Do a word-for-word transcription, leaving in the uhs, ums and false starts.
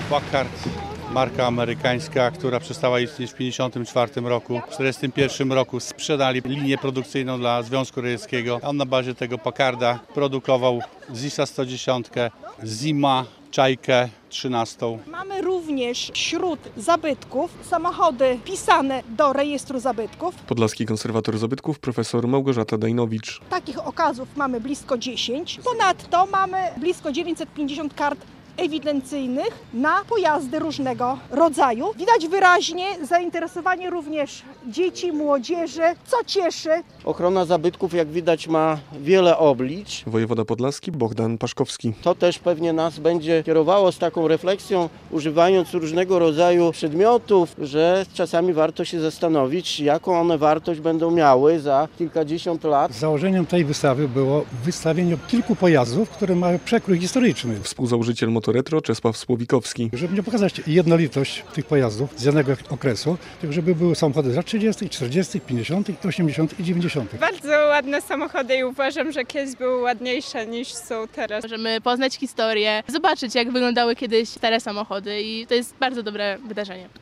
Packard, marka amerykańska, która przestała istnieć w tysiąc dziewięćset pięćdziesiątym czwartym roku. W tysiąc dziewięćset czterdziestym pierwszym roku sprzedali linię produkcyjną dla Związku Radzieckiego. On na bazie tego Packarda produkował Zisa sto dziesięć, Zima, Czajkę trzynastą. Mamy również wśród zabytków samochody pisane do rejestru zabytków. Podlaski konserwator zabytków profesor Małgorzata Dajnowicz. Takich okazów mamy blisko dziesięć. Ponadto mamy blisko dziewięćset pięćdziesiąt kart ewidencyjnych na pojazdy różnego rodzaju. Widać wyraźnie zainteresowanie również dzieci, młodzieży, co cieszy. Ochrona zabytków, jak widać, ma wiele oblicz. Wojewoda podlaski Bogdan Paszkowski. To też pewnie nas będzie kierowało z taką refleksją, używając różnego rodzaju przedmiotów, że czasami warto się zastanowić, jaką one wartość będą miały za kilkadziesiąt lat. Założeniem tej wystawy było wystawienie kilku pojazdów, które mają przekrój historyczny. Współzałożyciel Motoretro Czesław Słowikowski. Żeby nie pokazać jednolitość tych pojazdów z jednego okresu, tylko żeby były samochody z lat trzydziestych, czterdziestych, pięćdziesiątych, osiemdziesiątych i dziewięćdziesiątych. Bardzo ładne samochody i uważam, że kiedyś były ładniejsze niż są teraz. Możemy poznać historię, zobaczyć jak wyglądały kiedyś stare samochody i to jest bardzo dobre wydarzenie.